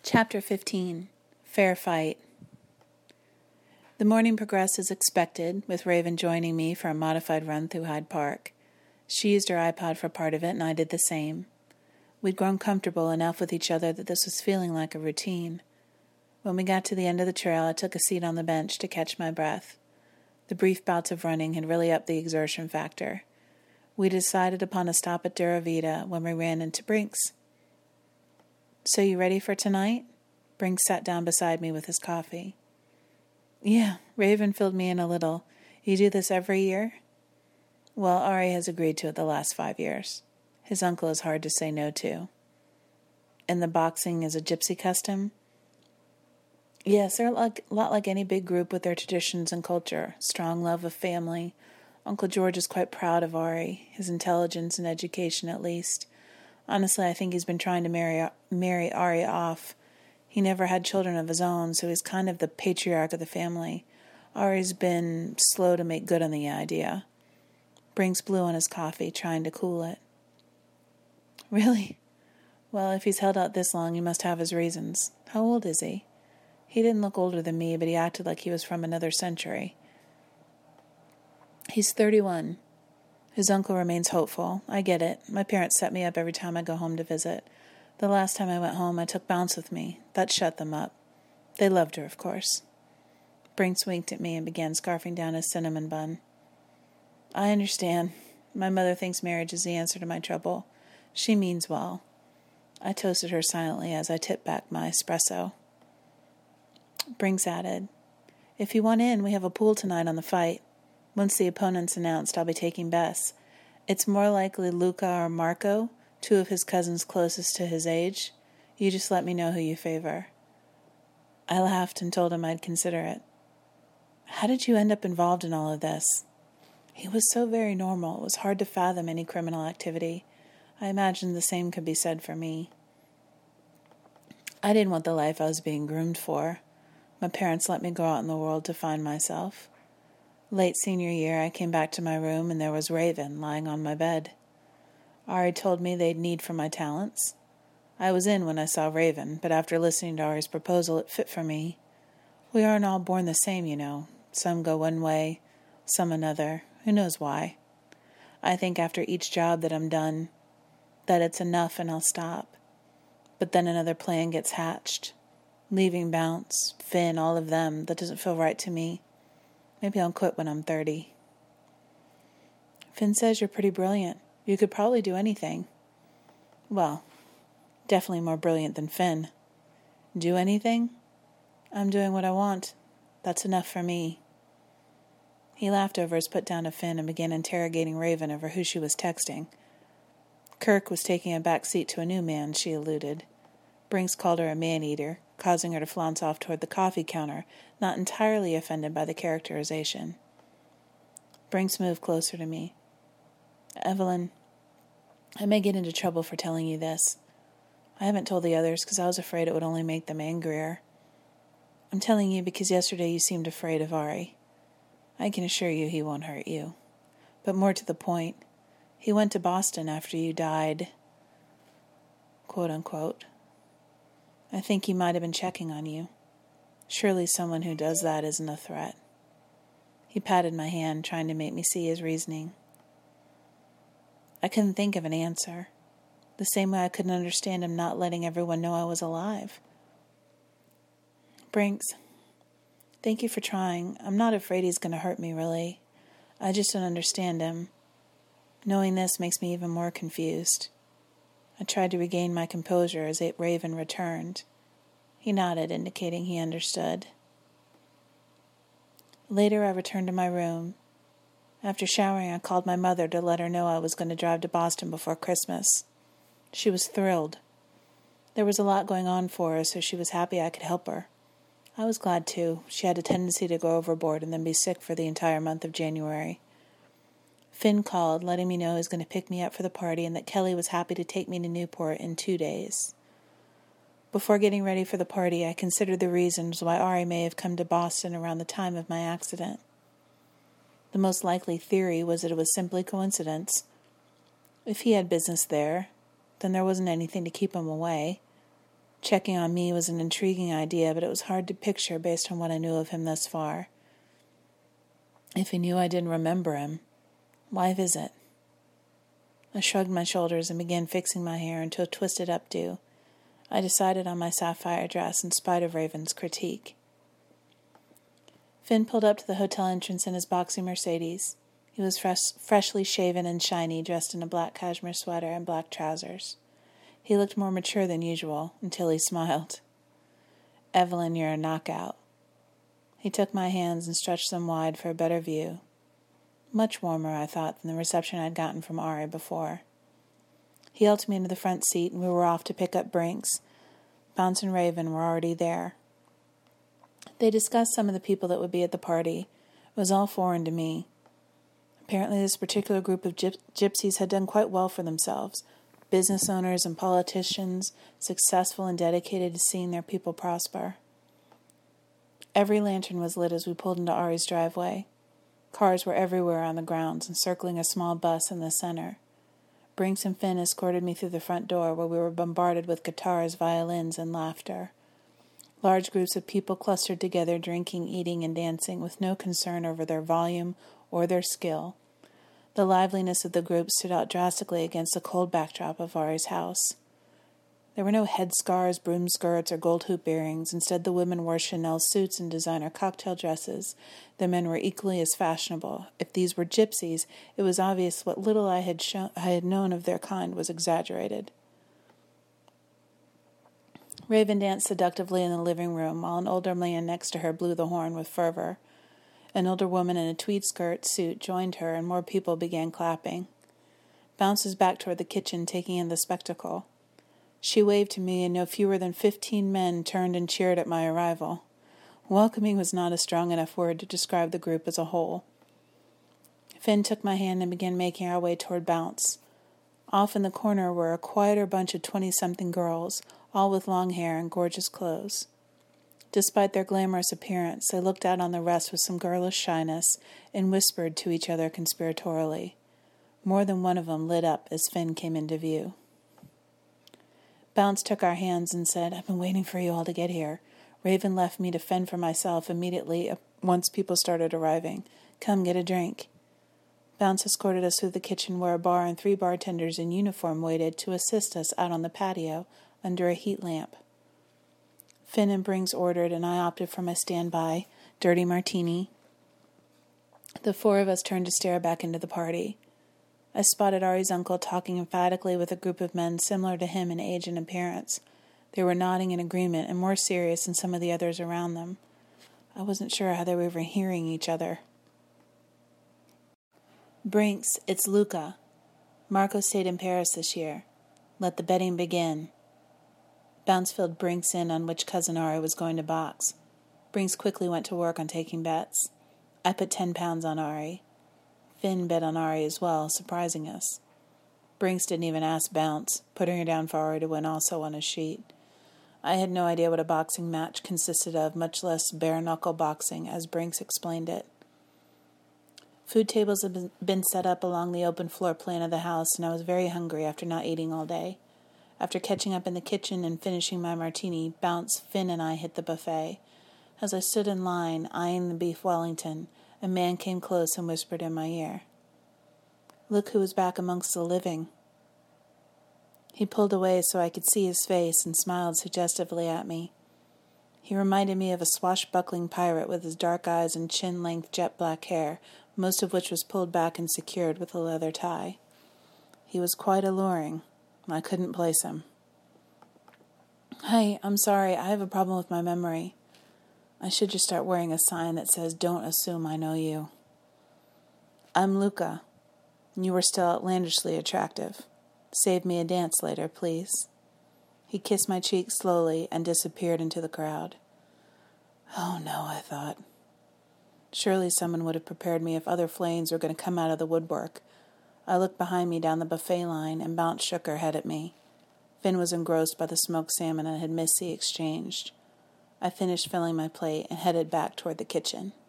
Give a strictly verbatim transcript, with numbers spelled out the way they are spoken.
Chapter fifteen. Fair Fight. The morning progressed as expected, with Raven joining me for a modified run through Hyde Park. She used her iPod for part of it, and I did the same. We'd grown comfortable enough with each other that this was feeling like a routine. When we got to the end of the trail, I took a seat on the bench to catch my breath. The brief bouts of running had really upped the exertion factor. We decided upon a stop at Dura Vita when we ran into Brinks. "So you ready for tonight?" Brinks sat down beside me with his coffee. "Yeah," Raven filled me in a little. "You do this every year?" "Well, Ari has agreed to it the last five years. His uncle is hard to say no to." "And the boxing is a gypsy custom?" "Yes, they're like, a lot like any big group with their traditions and culture. Strong love of family. Uncle George is quite proud of Ari, his intelligence and education at least. Honestly, I think he's been trying to marry marry Ari off. He never had children of his own, so he's kind of the patriarch of the family. Ari's been slow to make good on the idea." Brinks blew on his coffee, trying to cool it. "Really? Well, if he's held out this long, he must have his reasons. How old is he?" He didn't look older than me, but he acted like he was from another century. "He's thirty-one. His uncle remains hopeful. I get it. My parents set me up every time I go home to visit. The last time I went home, I took Bounce with me. That shut them up. They loved her, of course." Brinks winked at me and began scarfing down his cinnamon bun. "I understand. My mother thinks marriage is the answer to my trouble. She means well." I toasted her silently as I tipped back my espresso. Brinks added, "If you want in, we have a pool tonight on the fight. Once the opponent's announced, I'll be taking Bess. It's more likely Luca or Marco, two of his cousins closest to his age. You just let me know who you favor." I laughed and told him I'd consider it. "How did you end up involved in all of this?" He was so very normal, it was hard to fathom any criminal activity. I imagined the same could be said for me. I didn't want the life I was being groomed for. My parents let me go out in the world to find myself. Late senior year, I came back to my room and there was Raven lying on my bed. Ari told me they'd need for my talents. I was in when I saw Raven, but after listening to Ari's proposal, it fit for me. We aren't all born the same, you know. Some go one way, some another. Who knows why? I think after each job that I'm done, that it's enough and I'll stop. But then another plan gets hatched. Leaving Bounce, Finn, all of them, that doesn't feel right to me. Maybe I'll quit when I'm thirty. "Finn says you're pretty brilliant. You could probably do anything." "Well, definitely more brilliant than Finn." "Do anything?" "I'm doing what I want. That's enough for me." He laughed over his put down to Finn and began interrogating Raven over who she was texting. Kirk was taking a back seat to a new man, she alluded. Brinks called her a man-eater, causing her to flounce off toward the coffee counter, not entirely offended by the characterization. Brinks moved closer to me. "Evelyn, I may get into trouble for telling you this. I haven't told the others because I was afraid it would only make them angrier. I'm telling you because yesterday you seemed afraid of Ari. I can assure you he won't hurt you. But more to the point, he went to Boston after you died, quote unquote. I think he might have been checking on you. Surely someone who does that isn't a threat." He patted my hand, trying to make me see his reasoning. I couldn't think of an answer. The same way I couldn't understand him not letting everyone know I was alive. "Brinks, thank you for trying. I'm not afraid he's going to hurt me, really. I just don't understand him. Knowing this makes me even more confused." I tried to regain my composure as Raven returned. He nodded, indicating he understood. Later, I returned to my room. After showering, I called my mother to let her know I was going to drive to Boston before Christmas. She was thrilled. There was a lot going on for her, so she was happy I could help her. I was glad, too. She had a tendency to go overboard and then be sick for the entire month of January. Finn called, letting me know he was going to pick me up for the party and that Kelly was happy to take me to Newport in two days. Before getting ready for the party, I considered the reasons why Ari may have come to Boston around the time of my accident. The most likely theory was that it was simply coincidence. If he had business there, then there wasn't anything to keep him away. Checking on me was an intriguing idea, but it was hard to picture based on what I knew of him thus far. If he knew I didn't remember him, why visit? I shrugged my shoulders and began fixing my hair into a twisted updo. I decided on my sapphire dress in spite of Raven's critique. Finn pulled up to the hotel entrance in his boxy Mercedes. He was fresh, freshly shaven and shiny, dressed in a black cashmere sweater and black trousers. He looked more mature than usual, until he smiled. "Evelyn, you're a knockout." He took my hands and stretched them wide for a better view. Much warmer, I thought, than the reception I'd gotten from Ari before. He helped me into the front seat, and we were off to pick up Brinks. Bounce and Raven were already there. They discussed some of the people that would be at the party. It was all foreign to me. Apparently this particular group of gyp- gypsies had done quite well for themselves. Business owners and politicians, successful and dedicated to seeing their people prosper. Every lantern was lit as we pulled into Ari's driveway. Cars were everywhere on the grounds, encircling a small bus in the center. Brinks and Finn escorted me through the front door, where we were bombarded with guitars, violins, and laughter. Large groups of people clustered together, drinking, eating, and dancing, with no concern over their volume or their skill. The liveliness of the group stood out drastically against the cold backdrop of Ari's house. There were no headscarves, broom skirts, or gold hoop earrings. Instead, the women wore Chanel suits and designer cocktail dresses. The men were equally as fashionable. If these were gypsies, it was obvious what little I had shown, I had known of their kind was exaggerated. Raven danced seductively in the living room, while an older man next to her blew the horn with fervor. An older woman in a tweed skirt suit joined her, and more people began clapping. Bounce was back toward the kitchen, taking in the spectacle. She waved to me, and no fewer than fifteen men turned and cheered at my arrival. Welcoming was not a strong enough word to describe the group as a whole. Finn took my hand and began making our way toward Bounce. Off in the corner were a quieter bunch of twenty-something girls, all with long hair and gorgeous clothes. Despite their glamorous appearance, they looked out on the rest with some girlish shyness and whispered to each other conspiratorially. More than one of them lit up as Finn came into view. Bounce took our hands and said, "I've been waiting for you all to get here. Raven left me to fend for myself immediately once people started arriving. Come, get a drink." Bounce escorted us through the kitchen, where a bar and three bartenders in uniform waited to assist us out on the patio under a heat lamp. Finn and Brinks ordered, and I opted for my standby, dirty martini. The four of us turned to stare back into the party. I spotted Ari's uncle talking emphatically with a group of men similar to him in age and appearance. They were nodding in agreement and more serious than some of the others around them. I wasn't sure how they were even hearing each other. "Brinks, it's Luca. Marco stayed in Paris this year. Let the betting begin." Bounce filled Brinks in on which cousin Ari was going to box. Brinks quickly went to work on taking bets. I put ten pounds on Ari. Finn bet on Ari as well, surprising us. Brinks didn't even ask Bounce, putting her down for Ari to win also on his sheet. I had no idea what a boxing match consisted of, much less bare-knuckle boxing, as Brinks explained it. Food tables had been set up along the open floor plan of the house, and I was very hungry after not eating all day. After catching up in the kitchen and finishing my martini, Bounce, Finn, and I hit the buffet. As I stood in line, eyeing the beef Wellington, a man came close and whispered in my ear, "Look who is back amongst the living." He pulled away so I could see his face and smiled suggestively at me. He reminded me of a swashbuckling pirate with his dark eyes and chin-length jet-black hair, most of which was pulled back and secured with a leather tie. He was quite alluring. I couldn't place him. "Hi, I'm sorry, I have a problem with my memory. I should just start wearing a sign that says, 'Don't assume I know you.'" "I'm Luca. You were still outlandishly attractive. Save me a dance later, please." He kissed my cheek slowly and disappeared into the crowd. Oh no, I thought. Surely someone would have prepared me if other flames were going to come out of the woodwork. I looked behind me down the buffet line, and Bounce shook her head at me. Finn was engrossed by the smoked salmon and had missed the exchange. I finished filling my plate and headed back toward the kitchen.